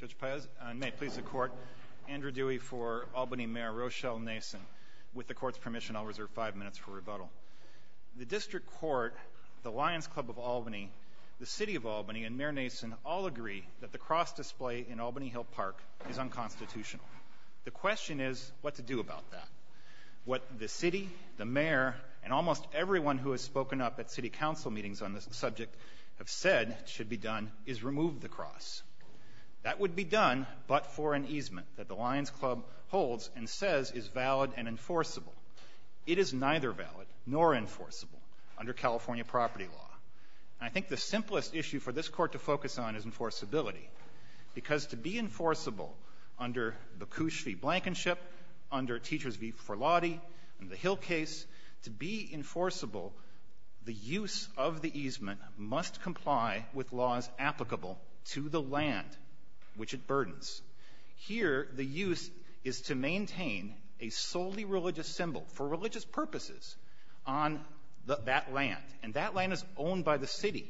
Judge Paez, and may it please the Court, Andrew Dewey for Albany Mayor Rochelle Nason. With the Court's permission, I'll reserve 5 minutes for rebuttal. The District Court, the Lions Club of Albany, the City of Albany, and Mayor Nason all agree that the cross display in Albany Hill Park is unconstitutional. The question is what to do about that. What the City, the Mayor, and almost everyone who has spoken up at City Council meetings on this subject have said should be done is remove the cross. That would be done but for an easement that the Lions Club holds and says is valid and enforceable. It is neither valid nor enforceable under California property law. And I think the simplest issue for this Court to focus on is enforceability, because to be enforceable under Bakush v. Blankenship, under Teachers v. Forlotti, and the Hill case, to be enforceable, the use of the easement must comply with laws applicable to the land which it burdens. Here, the use is to maintain a solely religious symbol for religious purposes on that land, and that land is owned by the City.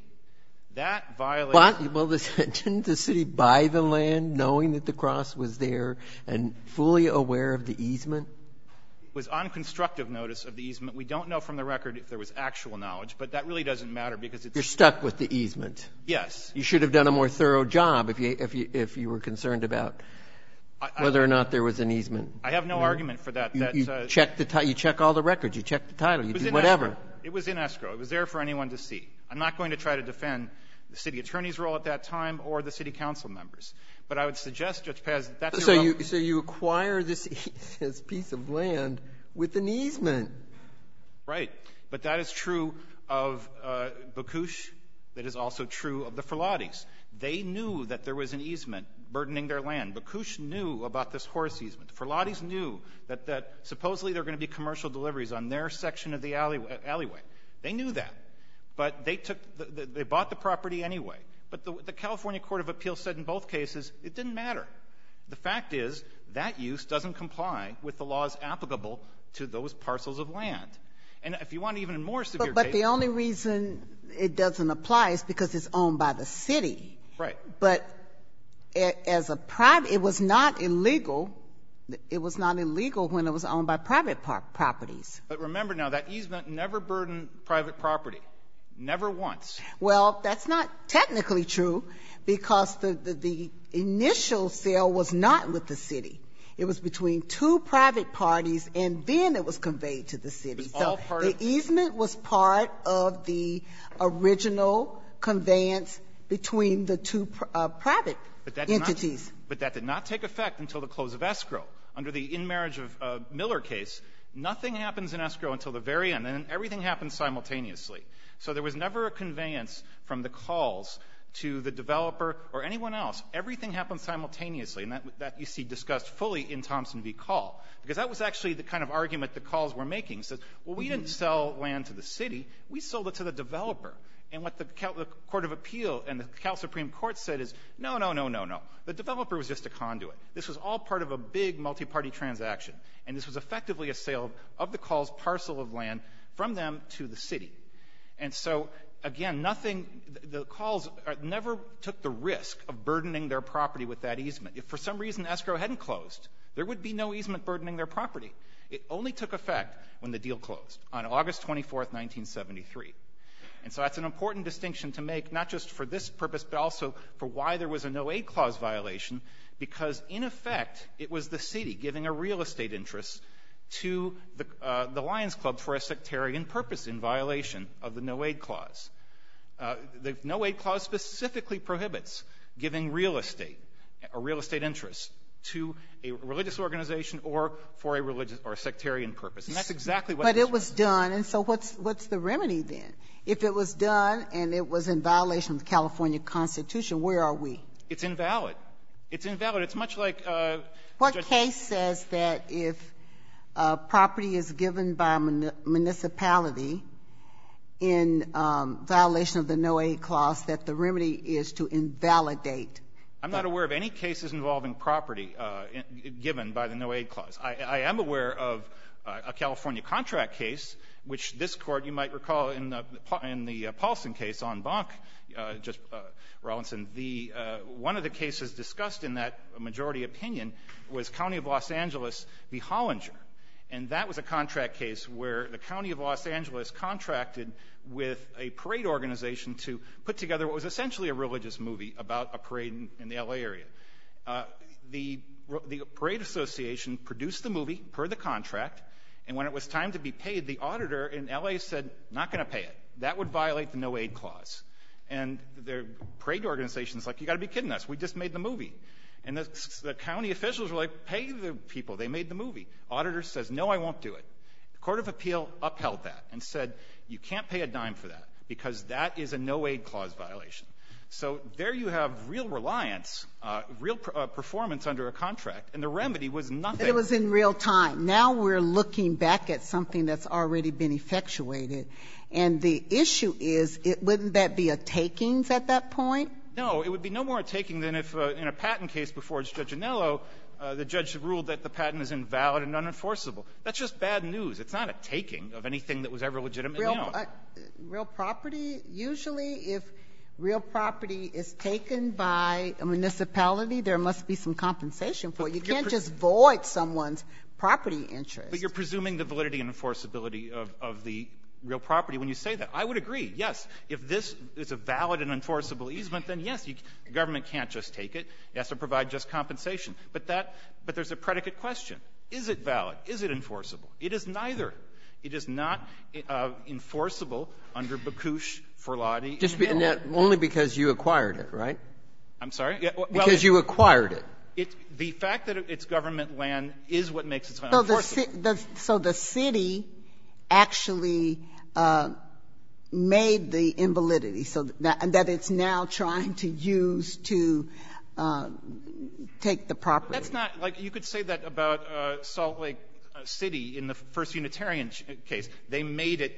That violates... Well, didn't the City buy the land knowing that the cross was there and fully aware of the easement? It was on constructive notice of the easement. We don't know from the record if there was actual knowledge, but that really doesn't matter because it's... You're stuck with the easement. Yes. You should have done a more thorough job if you were concerned about whether or not there was an easement. I have no argument for that. You check all the records. You check the title. You do whatever. It was in escrow. It was there for anyone to see. I'm not going to try to defend the City Attorney's role at that time or the City Council members. But I would suggest, Judge Paz, that's... So you acquire this piece of land with an easement. Right. But that is true of Bakush. That is also true of the Forlottis. They knew that there was an easement burdening their land. Bakush knew about this horse easement. The Forlottis knew that supposedly there were going to be commercial deliveries on their section of the alleyway. They knew that. But they bought the property anyway. But the California Court of Appeals said in both cases it didn't matter. The fact is that use doesn't comply with the laws applicable to those parcels of land. And if you want even more severe case... But the only reason it doesn't apply is because it's owned by the City. Right. But as a private, it was not illegal. It was not illegal when it was owned by private properties. But remember now, that easement never burdened private property. Never once. Well, that's not technically true because the initial sale was not with the City. It was between two private parties, and then it was conveyed to the City. So the easement was part of the original conveyance between the two private entities. But that did not take effect until the close of escrow. Under the in-marriage of Miller case, nothing happens in escrow until the very end, and then everything happens simultaneously. So there was never a conveyance from the calls to the developer or anyone else. Everything happened simultaneously, and that you see discussed fully in Thompson v. Call, because that was actually the kind of argument the calls were making. It says, well, we didn't sell land to the City. We sold it to the developer. And what the Court of Appeal and the Cal Supreme Court said is, no. The developer was just a conduit. This was all part of a big multi-party transaction, and this was effectively a sale of the Call's parcel of land from them to the City. And so, again, the Calls never took the risk of burdening their property with that easement. If for some reason escrow hadn't closed, there would be no easement burdening their property. It only took effect when the deal closed on August 24th, 1973. And so that's an important distinction to make, not just for this purpose, but also for why there was a no-aid clause violation, because in effect it was the City giving a real estate interest to the Lions Club for a sectarian purpose in violation of the no-aid clause. The no-aid clause specifically prohibits giving real estate or real estate interest to a religious organization or for a religious or a sectarian purpose. And that's exactly what... But it was done, and so what's the remedy then? If it was done and it was in violation of the California Constitution, where are we? It's invalid. It's invalid. It's much like... What case says that if property is given by a municipality in violation of the no-aid clause, that the remedy is to invalidate? I'm not aware of any cases involving property given by the no-aid clause. I am aware of a California contract case, which this Court, you might recall in the Paulson case en banc, Rawlinson, one of the cases discussed in that majority opinion was County of Los Angeles v. Hollinger. And that was a contract case where the County of Los Angeles contracted with a parade organization to put together what was essentially a religious movie about a parade in the L.A. area. The Parade Association produced the movie per the contract, and when it was time to be paid, the auditor in L.A. said, not going to pay it. That would violate the no-aid clause. And the parade organization's like, you got to be kidding us. We just made the movie. And the county officials were like, pay the people. They made the movie. Auditor says, no, I won't do it. The Court of Appeal upheld that and said, you can't pay a dime for that because that is a no-aid clause violation. So there you have real reliance, real performance under a contract, and the remedy was nothing. But it was in real time. Now we're looking back at something that's already been effectuated. And the issue is, wouldn't that be a takings at that point? No, it would be no more a taking than if in a patent case before Judge Anello, the judge ruled that the patent is invalid and unenforceable. That's just bad news. It's not a taking of anything that was ever legitimately owned. Real property, usually if real property is taken by a municipality, there must be some compensation for it. You can't just void someone's property interest. But you're presuming the validity and enforceability of the real property when you say that. I would agree, yes. If this is a valid and enforceable easement, then yes, the government can't just take it. It has to provide just compensation. But there's a predicate question. Is it valid? Is it enforceable? It is neither. It is not enforceable under Bakush, Forlati. Just only because you acquired it, right? I'm sorry? Yeah, well, because you acquired it. The fact that it's government land is what makes it unenforceable. So the city actually made the invalidity, so that it's now trying to use to take the property. That's not, like, you could say that about Salt Lake City in the first Unitarian case. They made it,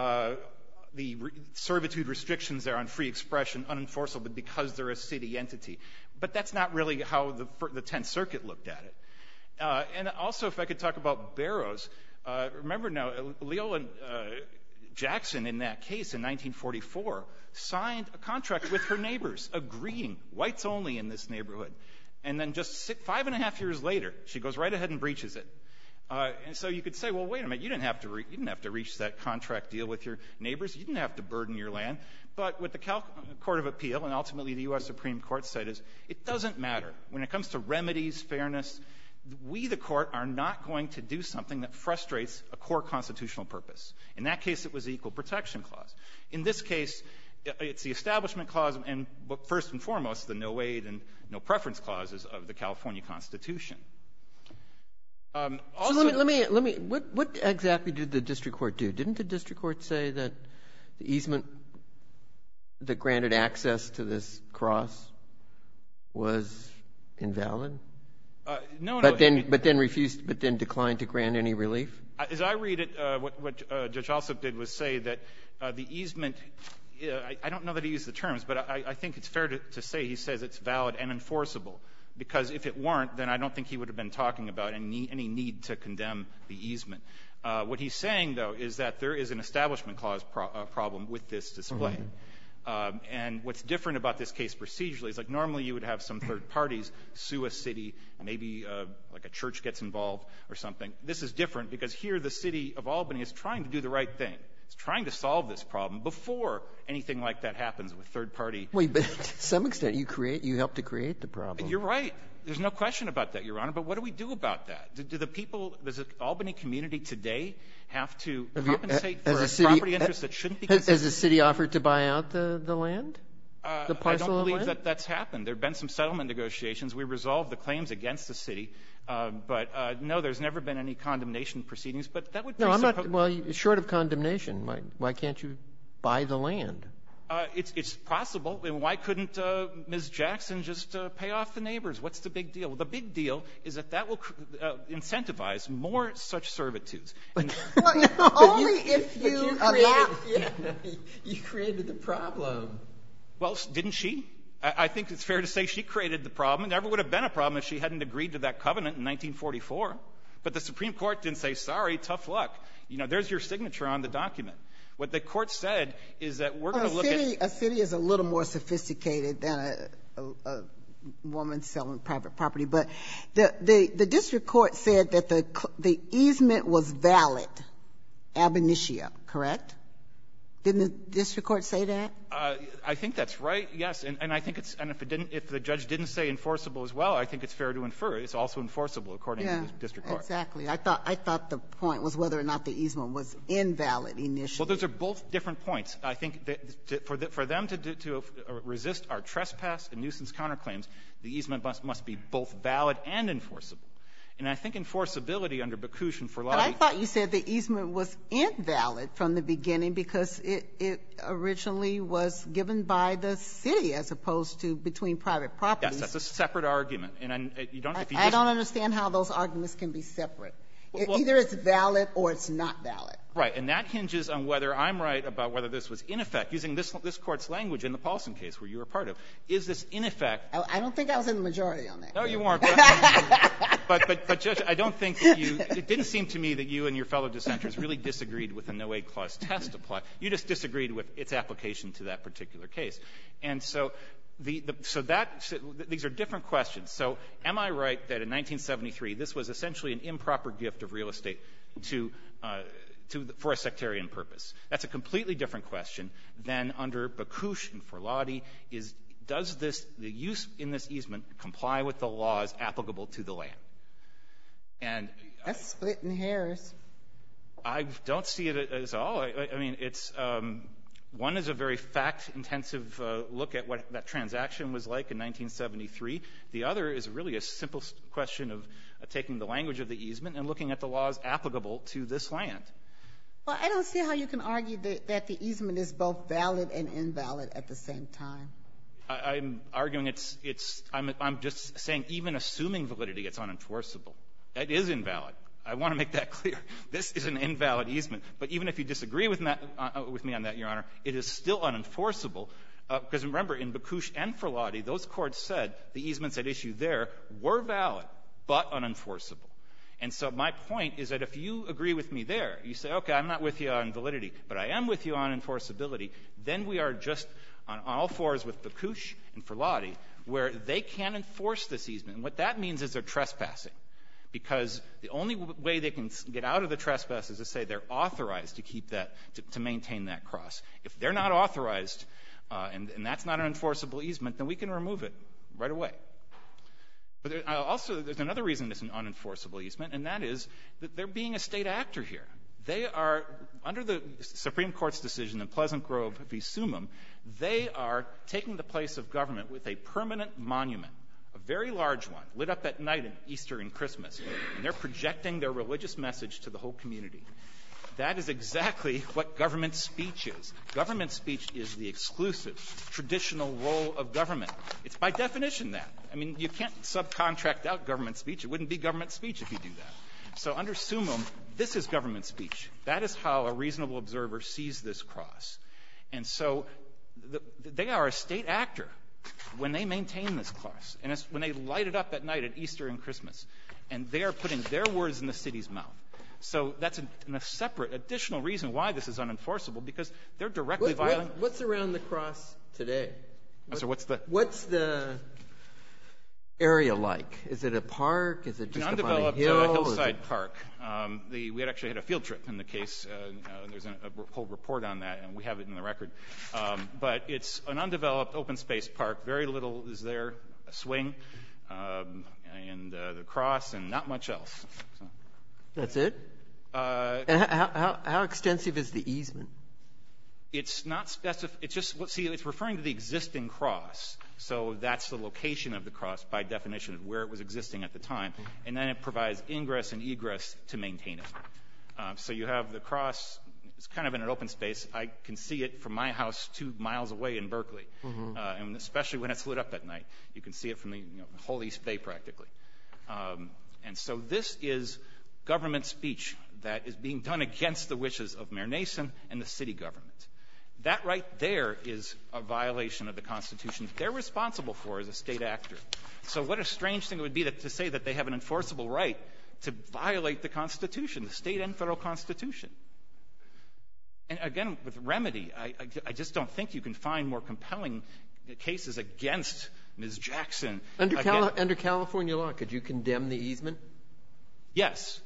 the servitude restrictions there on free expression unenforceable because they're a city entity. But that's not really how the Tenth Circuit looked at it. And also, if I could talk about Barrows, remember now, Leola Jackson in that case in 1944 signed a contract with her neighbors agreeing whites only in this neighborhood. And then just 5.5 years later, she goes right ahead and breaches it. And so you could say, well, wait a minute, you didn't have to reach that contract deal with your neighbors. You didn't have to burden your land. But what the Court of Appeal and ultimately the U.S. Supreme Court said is it doesn't matter. When it comes to remedies, fairness, we, the Court, are not going to do something that frustrates a core constitutional purpose. In that case, it was the Equal Protection Clause. In this case, it's the Establishment Clause and, first and foremost, the No Aid and No Preference Clauses of the California Constitution. Also, so let me. What exactly did the district court do? Didn't the district court say that the easement that granted access to this cross was invalid? No. But then declined to grant any relief? As I read it, what Judge Alsop did was say that the easement. I don't know that he used the terms, but I think it's fair to say he says it's valid and enforceable. Because if it weren't, then I don't think he would have been talking about any need to condemn the easement. What he's saying, though, is that there is an Establishment Clause problem with this display. Mm-hmm. And what's different about this case procedurally is, like, normally you would have some third parties sue a city, maybe like a church gets involved or something. This is different because here the city of Albany is trying to do the right thing. It's trying to solve this problem before anything like that happens with third party. Wait, but to some extent you helped to create the problem. You're right. There's no question about that, Your Honor. But what do we do about that? Do the people, does the Albany community today have to compensate for a property interest that shouldn't be considered? Has the city offered to buy out the land? The parcel I don't believe of land? that's happened. There have been some settlement negotiations. We resolved the claims against the city. But no, there's never been any condemnation proceedings. But that would presuppose... No, I'm not. Well, short of condemnation, why can't you buy the land? It's possible. And why couldn't Ms. Jackson just pay off the neighbors? What's the big deal? Well, the big deal is that will incentivize more such servitudes. Only if you allow... You created the problem. Well, didn't she? I think it's fair to say she created the problem. It never would have been a problem if she hadn't agreed to that covenant in 1944. But the Supreme Court didn't say, sorry, tough luck. You know, there's your signature on the document. What the Court said is that we're going to look at... A city is a little more sophisticated than a woman selling private property. But the district court said that the easement was valid ab initio, correct? Didn't the district court say that? I think that's right, yes. And I think it's, and if the judge didn't say enforceable as well, I think it's fair to infer it's also enforceable according to the district court. Exactly. I thought the point was whether or not the easement was invalid initially. Well, those are both different points. I think that for them to resist our trespass and nuisance counterclaims, the easement must be both valid and enforceable. And I think enforceability under Bakush and Forlani... But I thought you said the easement was invalid from the beginning because it originally was given by the city as opposed to between private properties. Yes, that's a separate argument. And you don't... I don't understand how those arguments can be separate. Either it's valid or it's not valid. Right. And that hinges on whether I'm right about whether this was in effect, using this Court's language in the Paulson case where you were part of. Is this in effect... I don't think I was in the majority on that. No, you weren't. But Judge, I don't think that you... It didn't seem to me that you and your fellow dissenters really disagreed with the no-aid clause test apply. You just disagreed with its application to that particular case. And so... these are different questions. So am I right that in 1973 this was essentially an improper gift of real estate for a sectarian purpose? That's a completely different question than under Bakush and Forlani does the use in this easement comply with the laws applicable to the land? And that's splitting hairs. I don't see it as all. I mean, it's one is a very fact-intensive look at what that transaction was like in 1973. The other is really a simple question of taking the language of the easement and looking at the laws applicable to this land. Well, I don't see how you can argue that the easement is both valid and invalid at the same time. I'm arguing I'm just saying even assuming validity, it's unenforceable. It is invalid. I want to make that clear. This is an invalid easement. But even if you disagree with me on that, Your Honor, it is still unenforceable. Because remember, in Bakush and Forlani, those courts said the easements at issue there were valid but unenforceable. And so my point is that if you agree with me there, you say, okay, I'm not with you on validity, but I am with you on enforceability, then we are just on all fours with Bakush and Forlani, where they can't enforce this easement. And what that means is they're trespassing. Because the only way they can get out of the trespass is to say they're authorized to keep that, to maintain that cross. If they're not authorized, and that's not an enforceable easement, then we can remove it right away. But also, there's another reason it's an unenforceable easement, and that is that they're being a state actor here. They are, under the Supreme Court's decision in Pleasant Grove v. Sumim, they are taking the place of government with a permanent monument, a very large one, lit up at night at Easter and Christmas, and they're projecting their religious message to the whole community. That is exactly what government speech is. Government speech is the exclusive, traditional role of government. It's by definition that. I mean, you can't subcontract out government speech. It wouldn't be government speech if you do that. So under Sumim, this is government speech. That is how a reasonable observer sees this cross. And so they are a state actor when they maintain this cross, and it's when they light it up at night at Easter and Christmas, and they are putting their words in the city's mouth. So that's a separate, additional reason why this is unenforceable, because they're directly violating. What's around the cross today? So what's the area like? Is it a park? Is it just an up on a undeveloped hill? hillside park? We had actually had a field trip in the case. There's a whole report on that, and we have it in the record. But it's an undeveloped open space park. Very little is there. A swing, and the cross, and not much else. So. That's it? And how extensive is the easement? It's not specific. It's just, it's referring to the existing cross. So that's the location of the cross by definition of where it was existing at the time. And then it provides ingress and egress to maintain it. So you have the cross. It's kind of in an open space. I can see it from my house 2 miles away in Berkeley. And especially when it's lit up at night. You can see it from the whole East Bay practically. And so this is government speech that is being done against the wishes of Mayor Nason and the city government. That right there is a violation of the Constitution they're responsible for as a state actor. So what a strange thing it would be to say that they have an enforceable right to violate the Constitution, the state and federal Constitution. And again, with remedy, I just don't think you can find more compelling cases against Ms. Jackson. Under California law, could you condemn the easement? Yes.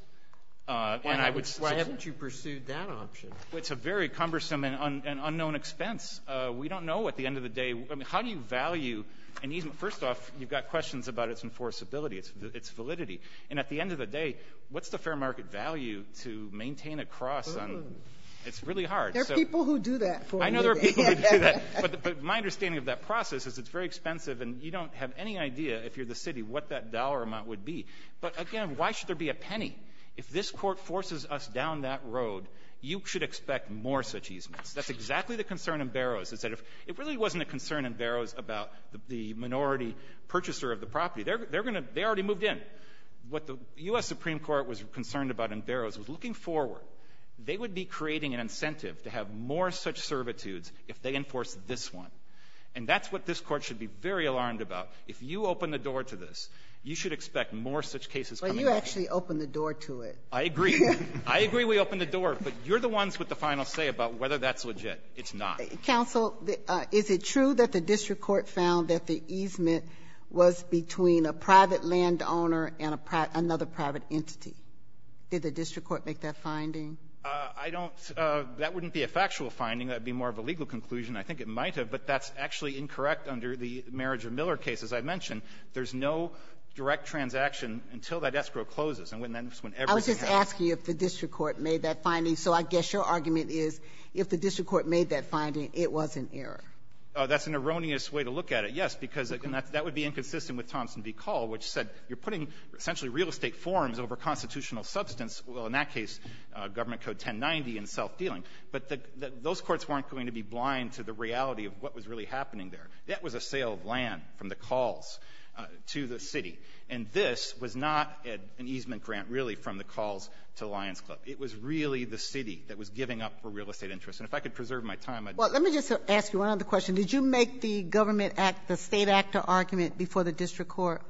Why haven't you pursued that option? It's a very cumbersome and unknown expense. We don't know at the end of the day. I mean, how do you value an easement? First off, you've got questions about its enforceability, its validity. And at the end of the day, what's the fair market value to maintain a cross on? It's really hard. There are people who do that for a living. I know there are people who do that. But my understanding of that process is it's very expensive, and you don't have any idea, if you're the city, what that dollar amount would be. But again, why should there be a penny? If this court forces us down that road, you should expect more such easements. That's exactly the concern in Barrows, is that if it really wasn't a concern in Barrows about the minority purchaser of the property, they already moved in. What the U.S. Supreme Court was concerned about in Barrows was looking forward. They would be creating an incentive to have more such servitudes if they enforce this one. And that's what this court should be very alarmed about. If you open the door to this, you should expect more such cases coming. Well, you actually opened the door to it. I agree. I agree we opened the door, but you're the ones with the final say about whether that's legit. It's not. Counsel, is it true that the district court found that the easement was between a private landowner and another private entity? Did the district court make that finding? I don't that wouldn't be a factual finding. That would be more of a legal conclusion. I think it might have, but that's actually incorrect under the Marriage of Miller case. As I mentioned, there's no direct transaction until that escrow closes, and when everything happens. I was just asking you if the district court made that finding. So I guess your argument is if the district court made that finding, it was an error. That's an erroneous way to look at it, yes, because that would be inconsistent with Thompson v. Call, which said you're putting essentially real estate forms over constitutional substance. Well, in that case, Government Code 1090 and self-dealing. But those courts weren't going to be blind to the reality of what was really happening there. That was a sale of land from the Calls to the city. And this was not an easement grant, really, from the Calls to Lions Club. It was really the city that was giving up for real estate interests. And if I could preserve my time, I'd... Well, let me just ask you one other question. Did you make the government act, the state actor argument before the district court?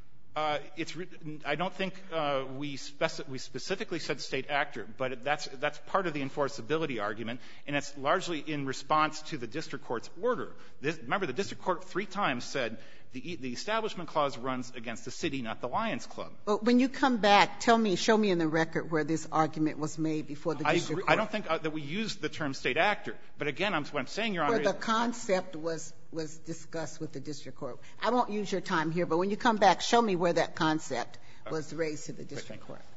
I don't think we specifically said state actor, but that's part of the enforceability argument, and it's largely in response to the district court's order. Remember, the district court 3 times said the Establishment Clause runs against the city, not the Lions Club. But when you come back, show me in the record where this argument was made before the district court. I don't think that we used the term state actor. But again, what I'm saying, Your Honor... Where the concept was discussed with the district court. I won't use your time here, but when you come back, show me where that concept was raised to the district court.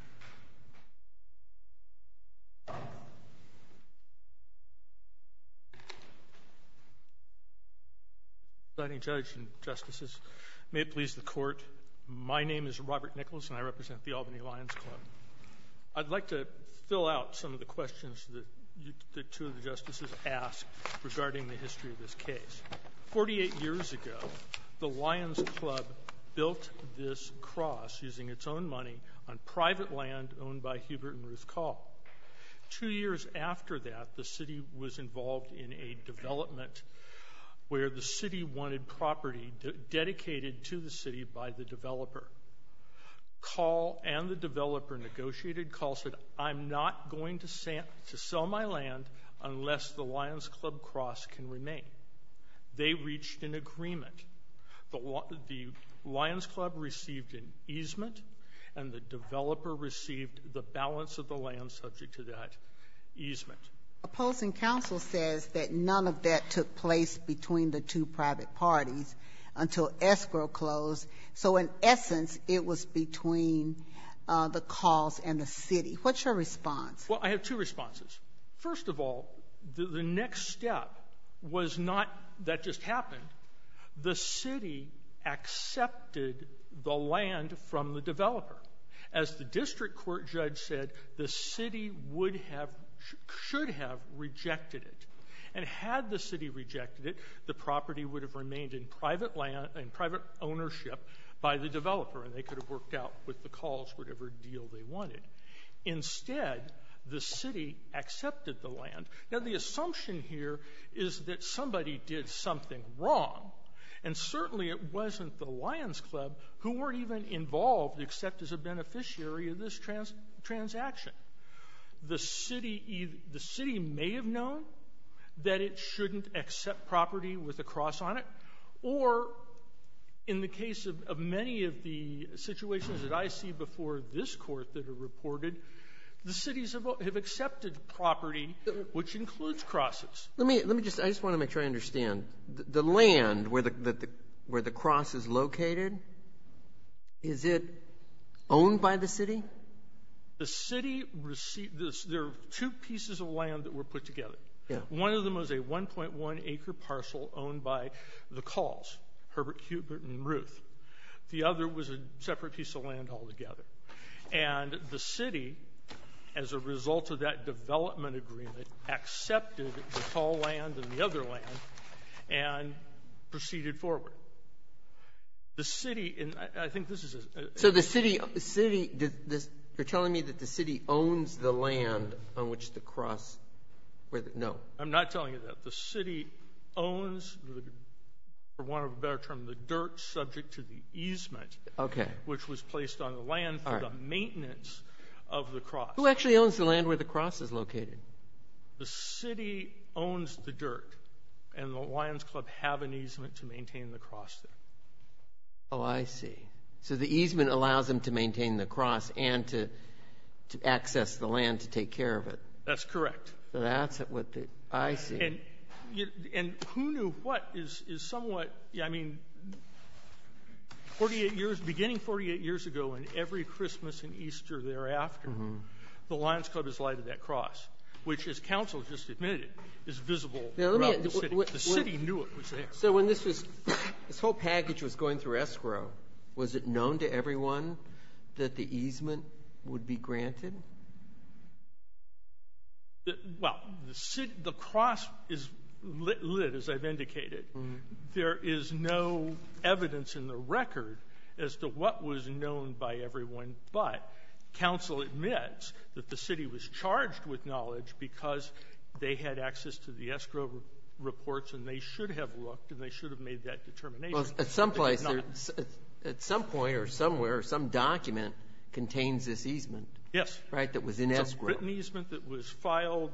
Presiding Judge and Justices, may it please the Court, my name is Robert Nichols, and I represent the Albany Lions Club. I'd like to fill out some of the questions that 2 of the Justices asked regarding the history of this case. 48 years ago, the Lions Club built this cross using its own money on private land owned by Hubert and Ruth Call. 2 years after that, the city was involved in a development where the city wanted property dedicated to the city by the developer. Call and the developer negotiated. Call said, I'm not going to sell my land unless the Lions Club cross can remain. They reached an agreement. The Lions Club received an easement, and the developer received the balance of the land subject to that easement. Opposing counsel says that none of that took place between the 2 private parties until escrow closed. So in essence, it was between the Calls and the city. What's your response? Well, I have 2 responses. First of all, the next step was not that just happened. The city accepted the land from the developer. As the district court judge said, the city should have rejected it. And had the city rejected it, the property would have remained in private land and private ownership by the developer, and they could have worked out with the Calls whatever deal they wanted. Instead, the city accepted the land. Now, the assumption here is that somebody did something wrong, And certainly it wasn't the Lions Club, who weren't even involved except as a beneficiary of this transaction. The city may have known that it shouldn't accept property with a cross on it, or in the case of many of the situations that I see before this court that are reported, the cities have accepted property, which includes crosses. I just want to make sure I understand. The land where the cross is located, is it owned by the city? The city received this. There are two pieces of land that were put together. Yeah. One of them was a 1.1 acre parcel owned by the Calls, Herbert, Hubert, and Ruth. The other was a separate piece of land altogether. And the city, as a result of that development agreement, accepted the Call land and the other land and proceeded forward. The city, and I think this is so the city, you're telling me that the city owns the land on which the cross, no. I'm not telling you that. The city owns, for want of a better term, the dirt subject to the easement, which was placed on the land for the maintenance of the cross. Who actually owns the land where the cross is located? The city owns the dirt, and the Lions Club have an easement to maintain the cross there. Oh, I see. So the easement allows them to maintain the cross and to access the land to take care of it. That's correct. So that's what I see. And who knew what is somewhat, I mean, 48 years ago, and every Christmas and Easter thereafter, the Lions Club has lighted that cross, which, as counsel just admitted, is visible throughout the city. The city knew it was there. So when this whole package was going through escrow, was it known to everyone that the easement would be granted? Well, the cross is lit, as I've indicated. There is no evidence in the record as to what was known by everyone, but counsel admits that the city was charged with knowledge because they had access to the escrow reports, and they should have looked, and they should have made that determination. Well, at some place, at some point or somewhere, some document contains this easement. Yes. Right, that was in escrow. It's a written easement that was filed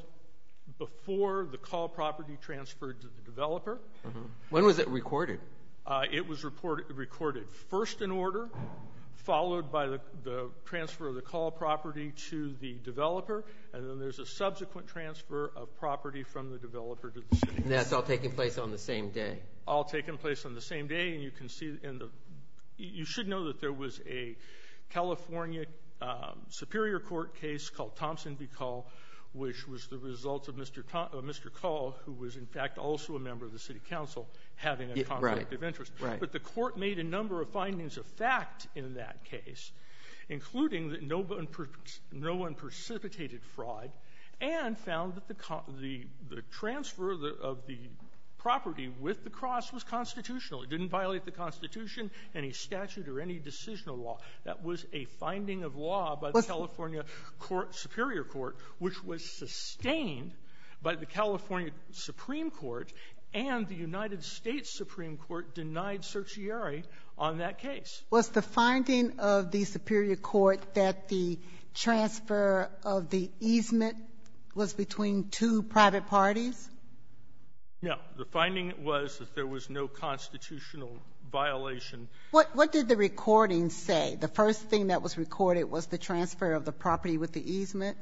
before the Call property transferred to the developer. When was it recorded? It was recorded first in order, followed by the transfer of the Call property to the developer, and then there's a subsequent transfer of property from the developer to the city. And that's all taking place on the same day? All taking place on the same day, and you can see you should know that there was a California Superior Court case called Thompson v. Call, which was the result of Mr. Call, who was in fact also a member of the city council, having a conflict of interest. Right. But the court made a number of findings of fact in that case, including that no one precipitated fraud, and found that the transfer of the property with the cross was constitutional. It didn't violate the Constitution, any statute, or any decisional law. That was a finding of law by the California Superior Court, which was sustained by the California Supreme Court, and the United States Supreme Court denied certiorari on that case. Was the finding of the Superior Court that the transfer of the easement was between two private parties? No. The finding was that there was no constitutional violation. What did the recording say? The first thing that was recorded was the transfer of the property with the easement?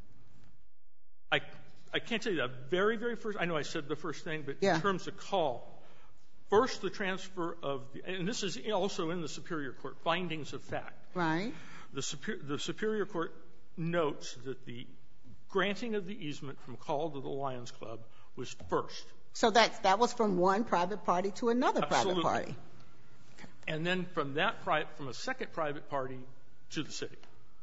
I can't tell you that. Very, very first, I know I said the first thing, but Yeah. in terms of Call, first the transfer of, and this is also in the Superior Court, findings of fact. Right. The Superior Court notes that the granting of the easement from Call to the Lions Club was first. So that was from one private party to another private party. And then from a second private party to the city.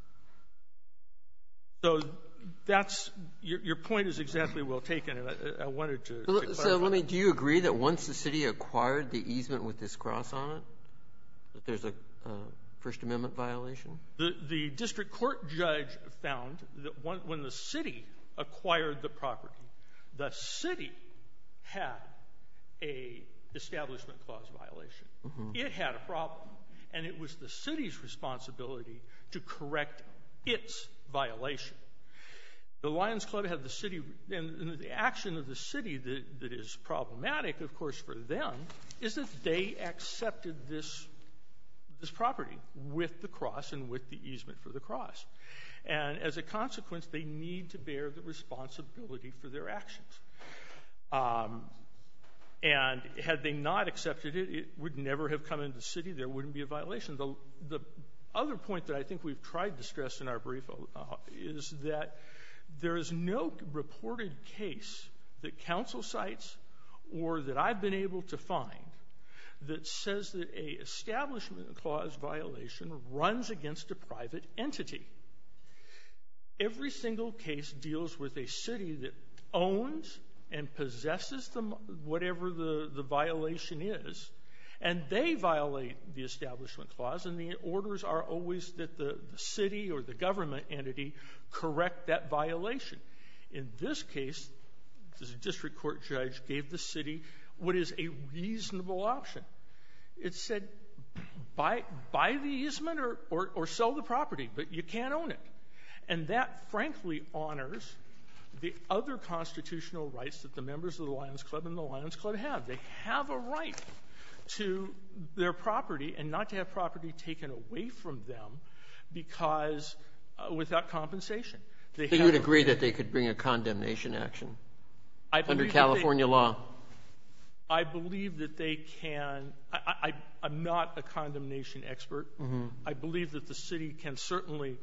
So that's your point is exactly well taken, and I wanted to clarify. So do you agree that once the city acquired the easement with this cross on it, that there's a First Amendment violation? The district court judge found that when the city acquired the property, the city had a Establishment Clause violation. It had a problem, and it was the city's responsibility to correct its violation. The Lions Club had the city, and the action of the city that is problematic, of course, for them, is that they accepted this property with the cross and with the easement for the cross. And as a consequence, they need to bear the responsibility for their actions. And had they not accepted it, it would never have come into the city. There wouldn't be a violation. The other point that I think we've tried to stress in our brief is that there is no reported case that council cites or that I've been able to find that says that a Establishment Clause violation runs against a private entity. Every single case deals with a city that owns and possesses whatever the violation is, and they violate the Establishment Clause, and the orders are always that the city or the government entity correct that violation. In this case, the district court judge gave the city what is a reasonable option. It said, buy the easement or sell the property, but you can't own it. And that, frankly, honors the other constitutional rights that the members of the Lions Club and the Lions Club have. They have a right to their property and not to have property taken away from them because without compensation. So you would agree that they could bring a condemnation action under California law? I believe that they can. I'm not a condemnation expert. I believe that the city can certainly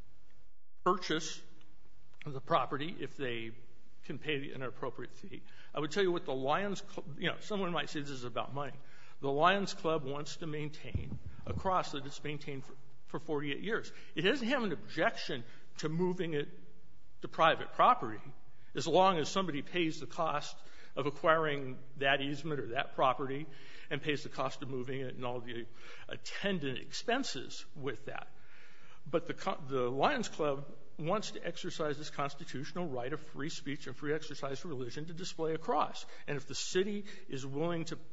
purchase the property if they can pay an appropriate fee. I would tell you what the Lions Club, someone might say this is about money. The Lions Club wants to maintain a cross that it's maintained for 48 years. It doesn't have an objection to moving it to private property as long as somebody pays the cost of acquiring that easement or that property and pays the cost of moving it and all the attendant expenses with that. But the Lions Club wants to exercise this constitutional right of free speech and free exercise of religion to display a cross. And if the city is willing to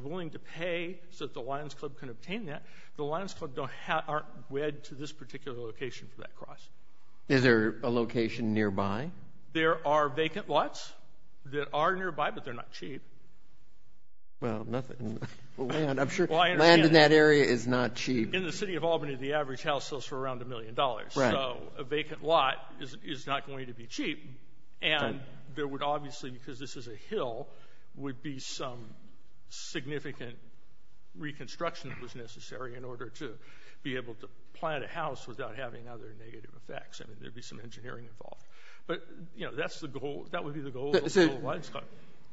pay so that the Lions Club can obtain that, the Lions Club aren't wed to this particular location for that cross. Is there a location nearby? There are vacant lots that are nearby, but they're not cheap. Well, nothing. Land, I'm sure well, land in that area is not cheap. In the city of Albany, the average house sells for around $1 million. Right. So a vacant lot is not going to be cheap. And there would obviously, because this is a hill, would be some significant reconstruction that was necessary in order to be able to plant a house without having other negative effects. I mean, there'd be some engineering involved. But, that's the goal. That would be the goal of the Lions Club.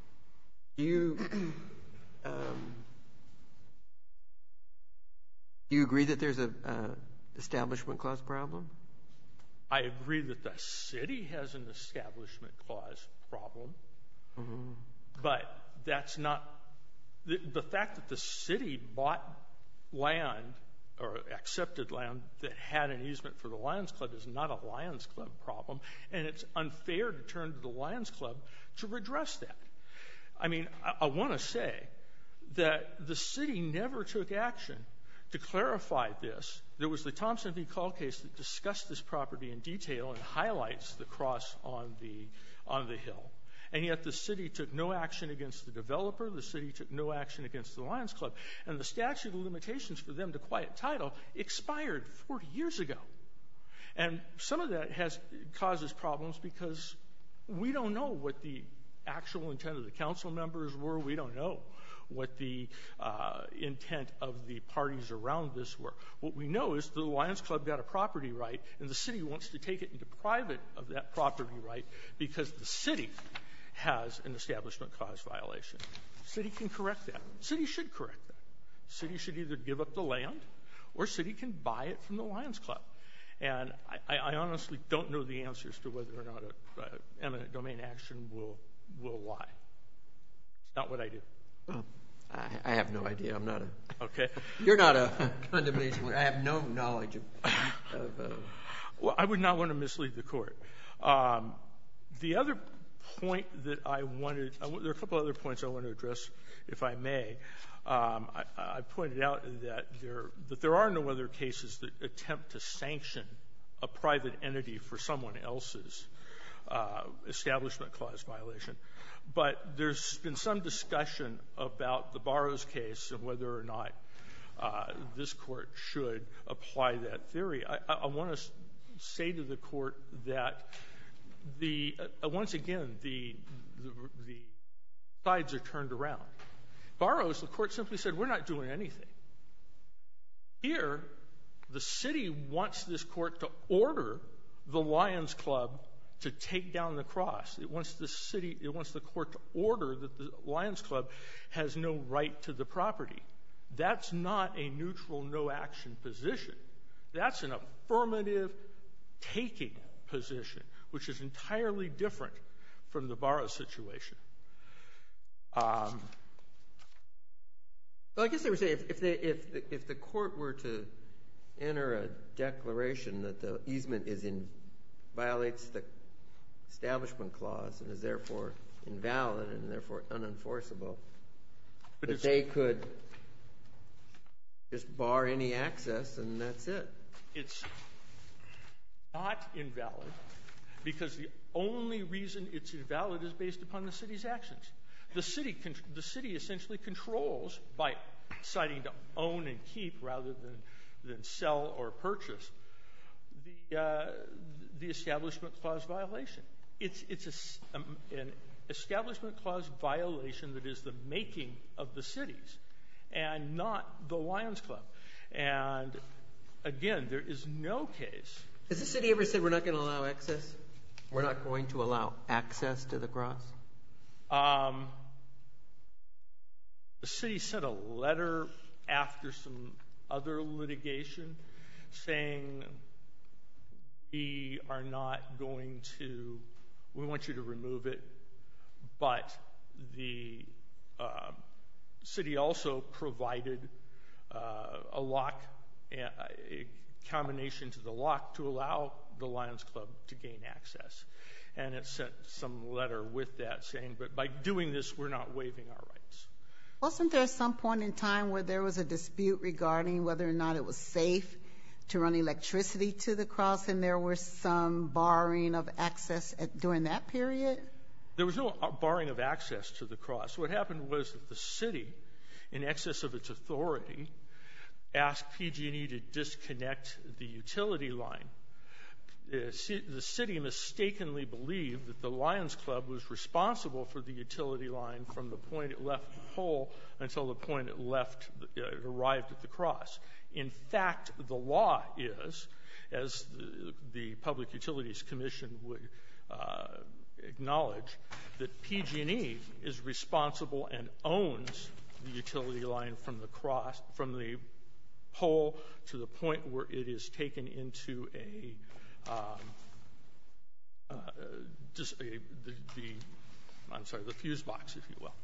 Do you agree that there's a Establishment Clause problem? I agree that the city has an Establishment Clause problem, but that's not the fact that the city bought land or accepted land that had an easement for the Lions Club is not a Lions Club problem, and it's unfair to turn to the Lions Club to redress that. I mean, I want to say that the city never took action to clarify this. There was the Thompson v. Call case that discussed this property in detail and highlights the cross on the hill. And yet the city took no action against the developer. The city took no action against the Lions Club. And the statute of limitations for them to quiet title expired 40 years ago. And some of that causes problems because we don't know what the actual intent of the council members were. We don't know what the intent of the parties around this were. What we know is the Lions Club got a property right, and the city wants to take it into private of that property right because the city has an Establishment Clause violation. The city can correct that. The city should correct that. The city should either give up the land or the city can buy it from the Lions Club. And I honestly don't know the answers to whether or not an eminent domain action will lie. It's not what I do. Well, I have no idea. I'm not a... Okay. You're not a condemnation lawyer. I have no knowledge of Well, I would not want to mislead the court. The other point that I wanted — there are a couple other points I want to address, if I may. I pointed out that there are no other cases that attempt to sanction a private entity for someone else's Establishment Clause violation. But there's been some discussion about the Barrows case and whether or not this Court should apply that theory. I want to say to the Court that once again, the sides are turned around. Barrows, the Court simply said, we're not doing anything. Here, the city wants this Court to order the Lions Club to take down the cross. It wants the Court to order that the Lions Club has no right to the property. That's not a neutral, no-action position. That's an affirmative taking position, which is entirely different from the Barrows situation. Well, I guess they were saying if the Court were to enter a declaration that the easement violates the Establishment Clause and is therefore invalid and therefore unenforceable, that they could just bar any access and that's it. It's not invalid because the only reason it's invalid is based upon the city's actions. The city essentially controls, by deciding to own and keep rather than sell or purchase, the Establishment Clause violation. It's an Establishment Clause violation that is the making of the cities and not the Lions Club. And again, there is no case. Has the city ever said we're not going to allow access? We're not going to allow access to the cross? The city sent a letter after some other litigation saying we want you to remove it, but the city also provided a lock, a combination to the lock to allow the Lions Club to gain access. And it sent some letter with that saying, but by doing this, we're not waiving our rights. Wasn't there some point in time where there was a dispute regarding whether or not it was safe to run electricity to the cross, and there was some barring of access during that period? There was no barring of access to the cross. What happened was that the city, in excess of its authority, asked PG&E to disconnect the utility line. The city mistakenly believed that the Lions Club was responsible for the utility line from the point it left the pole until the point it arrived at the cross. In fact, the law is, as the Public Utilities Commission would acknowledge, that PG&E is responsible and owns the utility line from the cross, from the pole to the point where it is taken into the fuse box, if you will.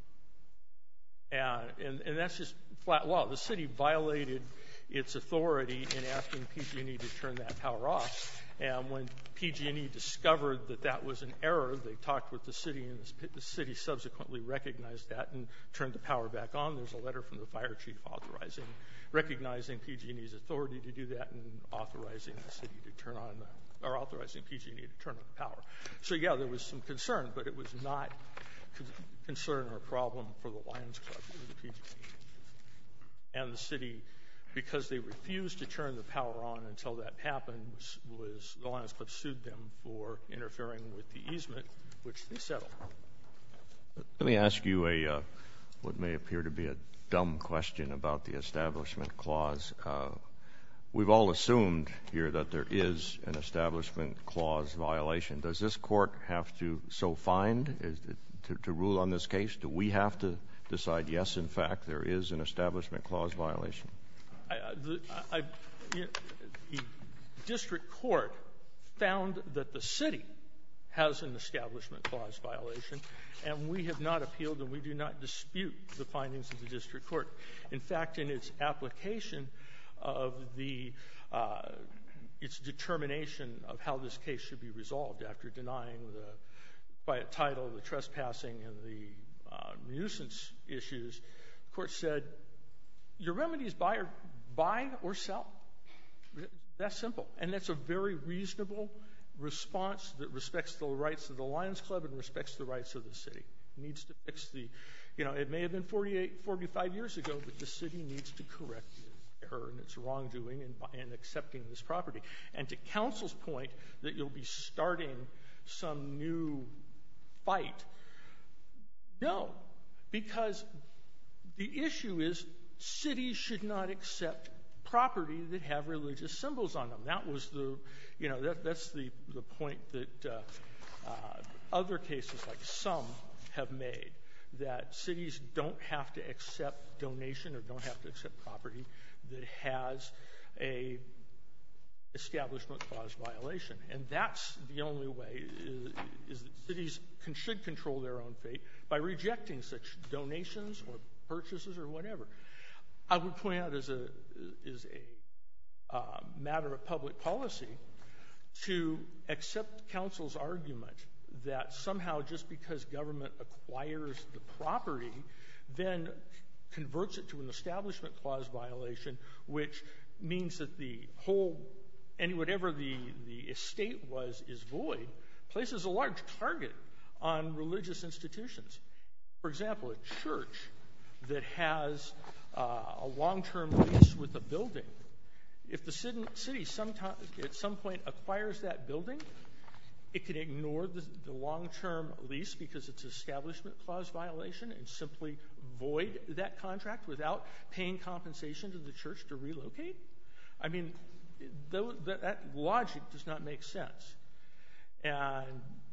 And that's just flat law. The city violated its authority in asking PG&E to turn that power off. And when PG&E discovered that that was an error, they talked with the city, and the city subsequently recognized that and turned the power back on. There's a letter from the fire chief recognizing PG&E's authority to do that and authorizing the city to turn on authorizing PG&E to turn on the power. So, yeah, there was some concern, but it was not concern or problem for the Lions Club or the PG&E. And the city, because they refused to turn the power on until that happened, the Lions Club sued them for interfering with the easement, which they settled. Let me ask you what may appear to be a dumb question about the Establishment Clause. We've all assumed here that there is an Establishment Clause violation. Does this court have to so find to rule on this case? Do we have to decide, yes, in fact, there is an Establishment Clause violation? The district court found that the city has an Establishment Clause violation, and we have not appealed and we do not dispute the findings of the district court. In fact, in its application of its determination of how this case should be resolved after denying the quiet title, the trespassing and the nuisance issues, the court said, your remedy is buy or sell. That's simple. And that's a very reasonable response that respects the rights of the Lions Club and respects the rights of the city. It needs to fix the, it may have been 45 years ago, but the city needs to correct the error and its wrongdoing in accepting this property. And to counsel's point that you'll be starting some new fight, no, because the issue is cities should not accept property that have religious symbols on them. That was that's the point that other cases like some have made, that cities don't have to accept donation or don't have to accept property that has a Establishment Clause violation. And that's the only way, is that cities should control their own fate by rejecting such donations or purchases or whatever. I would point out as a matter of public policy to accept counsel's argument that somehow just because government acquires the property then converts it to an Establishment Clause violation, which means that the whole, and whatever the estate was is void, places a large target on religious institutions. For example, a church that has a long-term lease with a building, if the city at some point acquires that building, it can ignore the long-term lease because it's an Establishment Clause violation and simply void that contract without paying compensation to the church to relocate. I mean, that logic does not make sense. And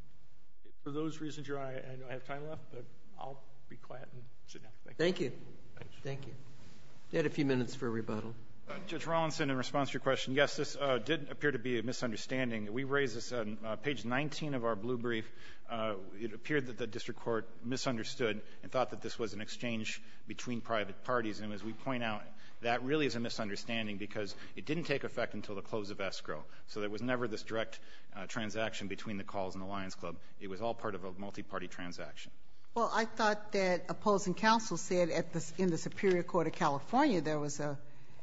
for those reasons, Your Honor, I know I have time left, but I'll be quiet and sit down. Thank you. Thank you. You had a few minutes for a rebuttal. Judge Rawlinson, in response to your question, yes, this did appear to be a misunderstanding. We raised this on page 19 of our blue brief. It appeared that the district court misunderstood and thought that this was an exchange between private parties. And as we point out, that really is a misunderstanding because it didn't take effect until the close of escrow. So there was never this direct transaction between the calls and the Lions Club. It was all part of a multi-party transaction. Well, I thought that opposing counsel said in the Superior Court of California there was a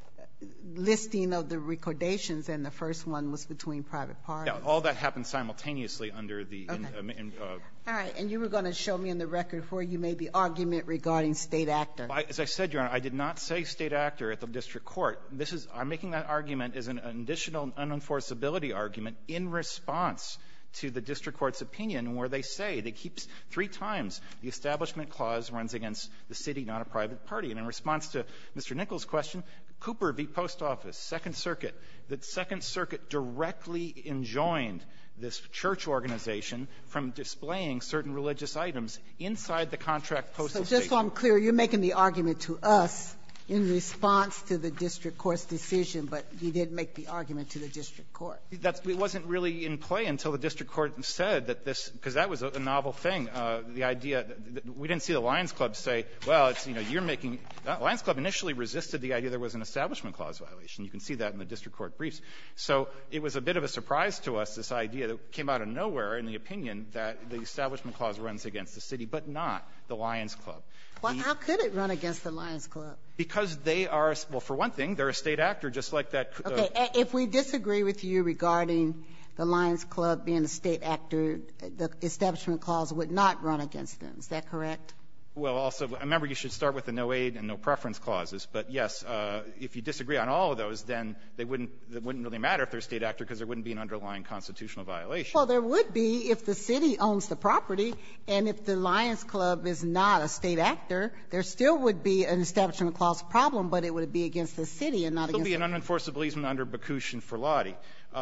listing of the recordations, and the first one was between private parties. Yeah, all that happened simultaneously under the... Okay. All right, and you were going to show me in the record where you made the argument regarding state actor. As I said, Your Honor, I did not say state actor at the district court. I'm making that argument as an additional unenforceability argument in response to the district court's opinion where they say, they keep 3 times, the Establishment Clause runs against the city, not a private party. And in response to Mr. Nichols' question, Cooper v. Post Office, Second Circuit, the Second Circuit directly enjoined this church organization from displaying certain religious items inside the contract postal station. So just so I'm clear, you're making the argument to us in response to the district court's decision, but you didn't make the argument to the district court. It wasn't really in play until the district court said that this, because that was a novel thing. The idea that we didn't see the Lions Club say, well, it's, you're making, Lions Club initially resisted the idea there was an Establishment Clause violation. You can see that in the district court briefs. So it was a bit of a surprise to us, this idea that came out of nowhere in the opinion that the Establishment Clause runs against the city, but not the Lions Club. Well, how could it run against the Lions Club? Because they are, well, for one thing, they're a state actor just like that. Okay. If we disagree with you regarding the Lions Club being a state actor, the Establishment Clause would not run against them. Is that correct? Well, also, remember, you should start with the no aid and no preference clauses. But, yes, if you disagree on all of those, then it wouldn't really matter if they're a state actor because there wouldn't be an underlying constitutional violation. Well, there would be if the city owns the property, and if the Lions Club is not a state actor, there still would be an Establishment Clause problem, but it would be against the city and not against the city. It would be an unenforceable easement under Bakush and Ferlati.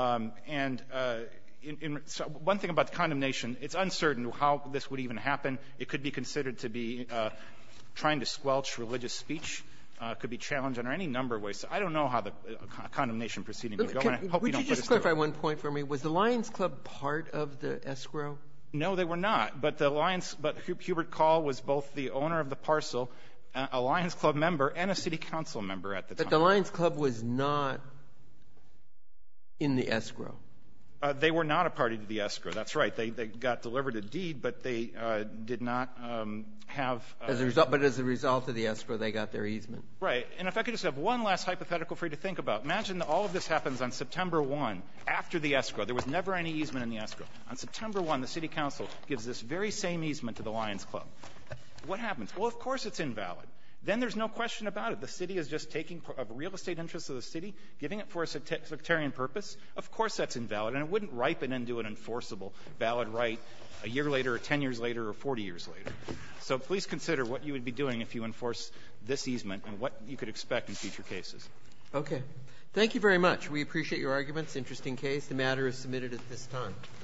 So one thing about the condemnation, it's uncertain how this would even happen. It could be considered to be trying to squelch religious speech. It could be challenged under any number of ways. So I don't know how the condemnation proceeding would go. And I hope you don't would you put just us clarify one point for me? Was the Lions Club part of the escrow? No, they were not. But Hubert Call was both the owner of the parcel, a Lions Club member, and a city council member at the time. But the Lions Club was not in the escrow. They were not a party to the escrow. That's right. They got delivered a deed, but they did not have As a result of the escrow, they got their easement. Right. And if I could just have one last hypothetical for you to think about. Imagine that all of this happens on September 1, after the escrow. There was never any easement in the escrow. On September 1, the City Council gives this very same easement to the Lions Club. What happens? Well, of course it's invalid. Then there's no question about it. The city is just taking a real estate interest of the city, giving it for a sectarian purpose. Of course that's invalid, and it wouldn't ripen into an enforceable valid right a year later or 10 years later or 40 years later. So please consider what you would be doing if you enforce this easement and what you could expect in future cases. Okay. Thank you very much. We appreciate your arguments. Interesting case. The matter is submitted at this time.